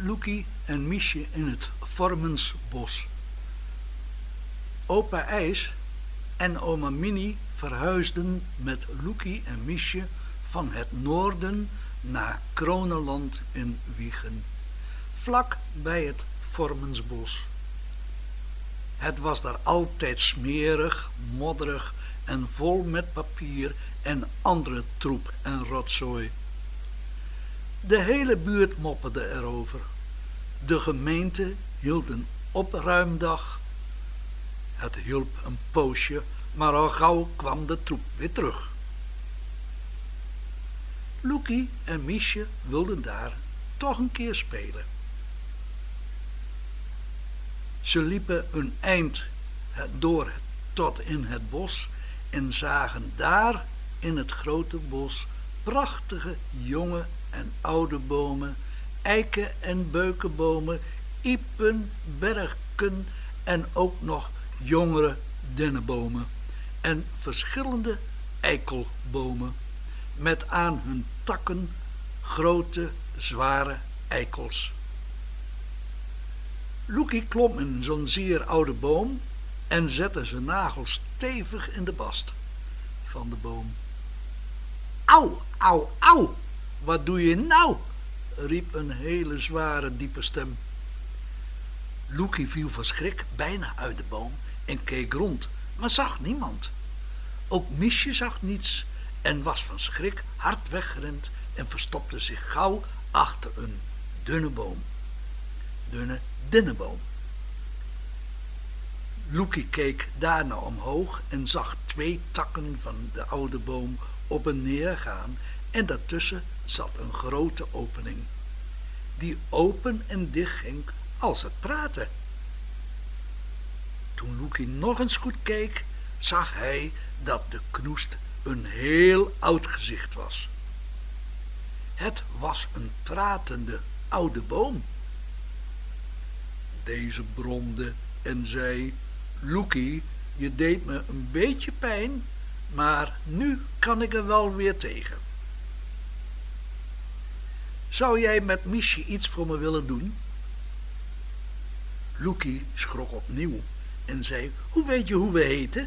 Loekie en Miesje in het Vormensbos. Opa IJs en oma Minnie verhuisden met Loekie en Miesje van het noorden naar Kroneland in Wijchen, vlak bij het Vormensbos. Het was daar altijd smerig, modderig en vol met papier en andere troep en rotzooi. De hele buurt mopperde erover. De gemeente hield een opruimdag. Het hielp een poosje, maar al gauw kwam de troep weer terug. Loekie en Miesje wilden daar toch een keer spelen. Ze liepen een eind door tot in het bos en zagen daar in het grote bos prachtige jonge en oude bomen, eiken en beukenbomen, iepen, berken en ook nog jongere dennenbomen en verschillende eikelbomen met aan hun takken grote, zware eikels. Loekie klom in zo'n zeer oude boom en zette zijn nagels stevig in de bast van de boom. Au, au, au, wat doe je nou? Riep een hele zware, diepe stem. Loekie viel van schrik bijna uit de boom en keek rond, maar zag niemand. Ook Miesje zag niets en was van schrik hard weggerend en verstopte zich gauw achter een dunne dennenboom. Loekie keek daarna omhoog en zag 2 takken van de oude boom op en neer gaan en daartussen zat een grote opening, die open en dicht ging als het praten. Toen Loekie nog eens goed keek, zag hij dat de knoest een heel oud gezicht was. Het was een pratende oude boom. Deze bromde en zei: Loekie, je deed me een beetje pijn, maar nu kan ik er wel weer tegen. Zou jij met Miesje iets voor me willen doen? Loekie schrok opnieuw en zei: hoe weet je hoe we heten?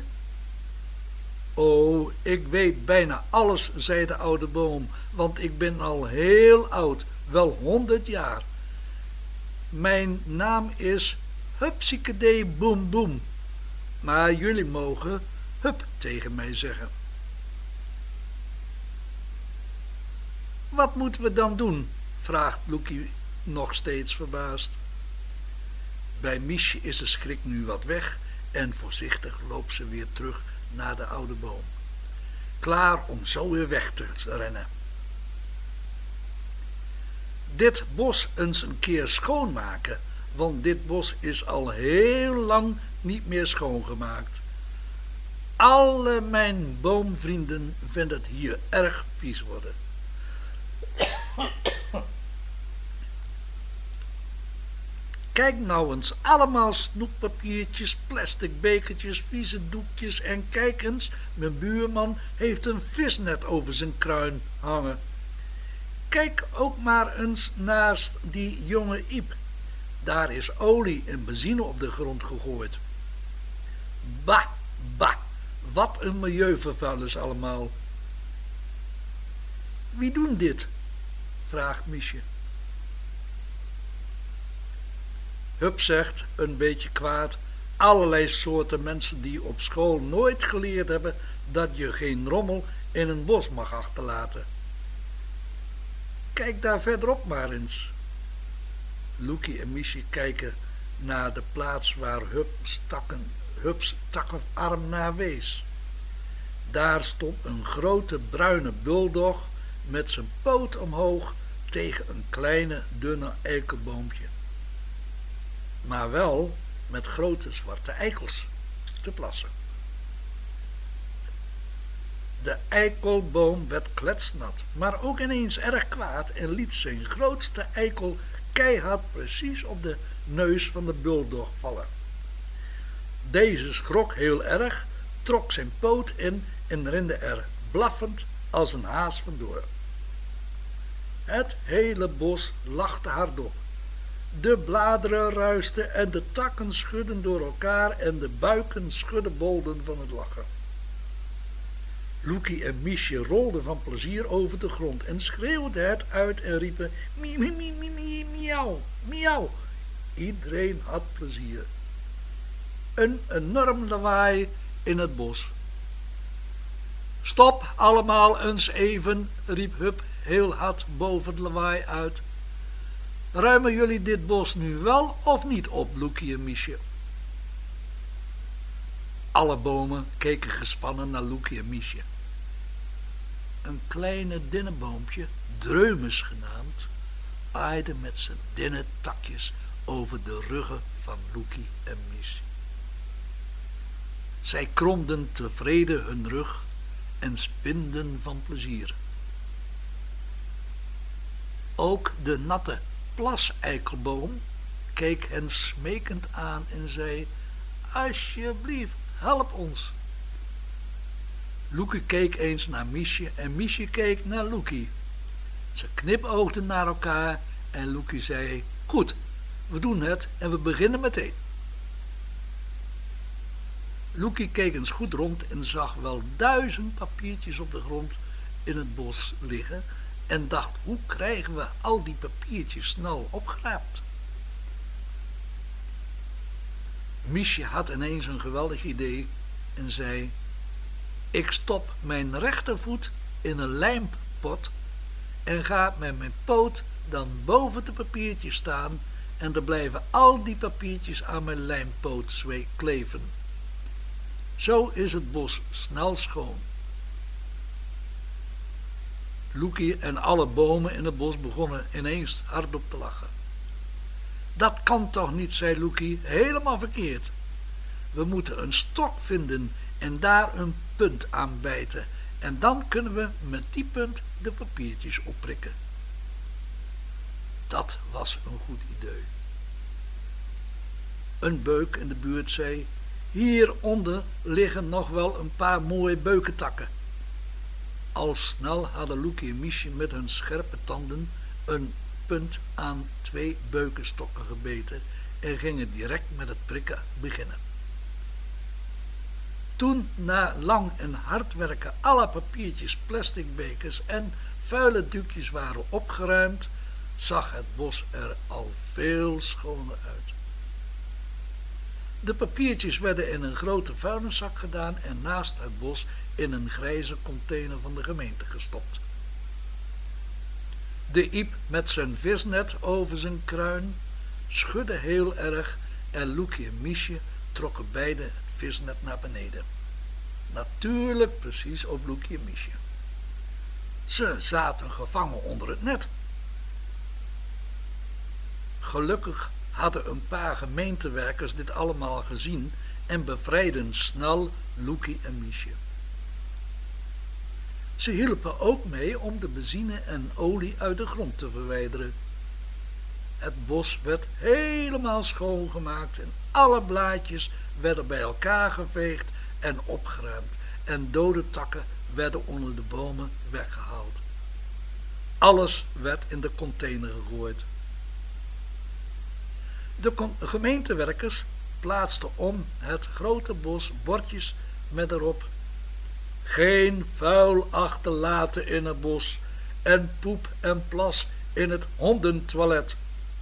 Oh, ik weet bijna alles, zei de oude boom, want ik ben al heel oud, wel 100 jaar. Mijn naam is Hupsiekedee Boem Boem, maar jullie mogen Hup tegen mij zeggen. Wat moeten we dan doen? Vraagt Loekie nog steeds verbaasd. Bij Miesje is de schrik nu wat weg en voorzichtig loopt ze weer terug naar de oude boom, klaar om zo weer weg te rennen. Dit bos eens een keer schoonmaken, want dit bos is al heel lang niet meer schoongemaakt. Alle mijn boomvrienden vinden het hier erg vies worden. Kijk nou eens, allemaal snoeppapiertjes, plastic bekertjes, vieze doekjes en kijk eens, mijn buurman heeft een visnet over zijn kruin hangen. Kijk ook maar eens naast die jonge Iep. Daar is olie en benzine op de grond gegooid. Bah, bah, wat een milieuvervuilers allemaal. Wie doen dit? Vraagt Miesje. Hup zegt, een beetje kwaad, allerlei soorten mensen die op school nooit geleerd hebben dat je geen rommel in een bos mag achterlaten. Kijk daar verderop maar eens. Loekie en Miesje kijken naar de plaats waar Hups takkenarm naar wees. Daar stond een grote bruine buldog met zijn poot omhoog tegen een kleine dunne eikelboompje, maar wel met grote zwarte eikels te plassen. De eikelboom werd kletsnat, maar ook ineens erg kwaad en liet zijn grootste eikel keihard precies op de neus van de buldog vallen. Deze schrok heel erg, trok zijn poot in en rende er blaffend als een haas vandoor. Het hele bos lachte hardop. De bladeren ruisten en de takken schudden door elkaar en de buiken schuddenbolden van het lachen. Loekie en Miesje rolden van plezier over de grond en schreeuwden het uit en riepen miauw, miauw. Iedereen had plezier. Een enorm lawaai in het bos. Stop allemaal eens even, riep Hup heel hard boven het lawaai uit. Ruimen jullie dit bos nu wel of niet op, Loekie en Miesje? Alle bomen keken gespannen naar Loekie en Miesje. Een kleine dinnenboompje, Dreumes genaamd, aaide met zijn dinne takjes over de ruggen van Loekie en Miesje. Zij kromden tevreden hun rug en spinden van plezier. Ook de natte plaseikelboom keek hen smekend aan en zei: alsjeblieft, help ons. Loekie keek eens naar Miesje en Miesje keek naar Loekie. Ze knipoogden naar elkaar en Loekie zei: goed, we doen het en we beginnen meteen. Loekie keek eens goed rond en zag wel 1000 papiertjes op de grond in het bos liggen en dacht: hoe krijgen we al die papiertjes snel opgeraapt? Miesje had ineens een geweldig idee en zei: ik stop mijn rechtervoet in een lijmpot en ga met mijn poot dan boven de papiertjes staan en er blijven al die papiertjes aan mijn lijmpoot kleven. Zo is het bos snel schoon. Loekie en alle bomen in het bos begonnen ineens hardop te lachen. Dat kan toch niet, zei Loekie, helemaal verkeerd. We moeten een stok vinden en daar een punt aan bijten en dan kunnen we met die punt de papiertjes opprikken. Dat was een goed idee. Een beuk in de buurt zei: hieronder liggen nog wel een paar mooie beukentakken. Al snel hadden Loekie en Miesje met hun scherpe tanden een punt aan 2 beukenstokken gebeten en gingen direct met het prikken beginnen. Toen na lang en hard werken alle papiertjes, plastic bekers en vuile doekjes waren opgeruimd, zag het bos er al veel schoner uit. De papiertjes werden in een grote vuilniszak gedaan en naast het bos in een grijze container van de gemeente gestopt. De Iep met zijn visnet over zijn kruin schudde heel erg en Loekie en Miesje trokken beide het visnet naar beneden. Natuurlijk precies op Loekie en Miesje. Ze zaten gevangen onder het net. Gelukkig hadden een paar gemeentewerkers dit allemaal gezien en bevrijden snel Loekie en Miesje. Ze hielpen ook mee om de benzine en olie uit de grond te verwijderen. Het bos werd helemaal schoongemaakt en alle blaadjes werden bij elkaar geveegd en opgeruimd en dode takken werden onder de bomen weggehaald. Alles werd in de container gegooid. De gemeentewerkers plaatsten om het grote bos bordjes met erop: geen vuil achterlaten in het bos en poep en plas in het hondentoilet.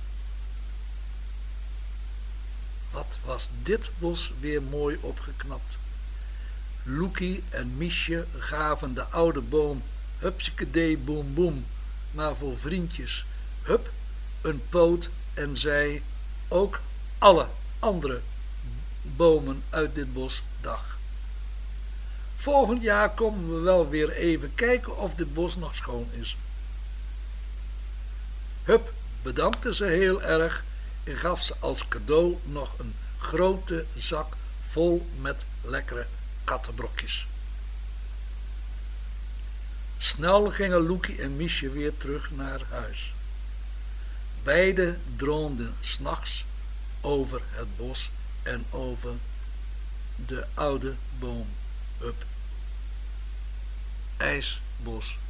Wat was dit bos weer mooi opgeknapt. Loekie en Miesje gaven de oude boom hupsikadee boem boem maar voor vriendjes Hup een poot en zei ook alle andere bomen uit dit bos dag. Volgend jaar komen we wel weer even kijken of dit bos nog schoon is. Hup bedankte ze heel erg en gaf ze als cadeau nog een grote zak vol met lekkere kattenbrokjes. Snel gingen Loekie en Miesje weer terug naar huis. Beiden droomden 's nachts over het bos en over de oude boom Hup. IJsbos.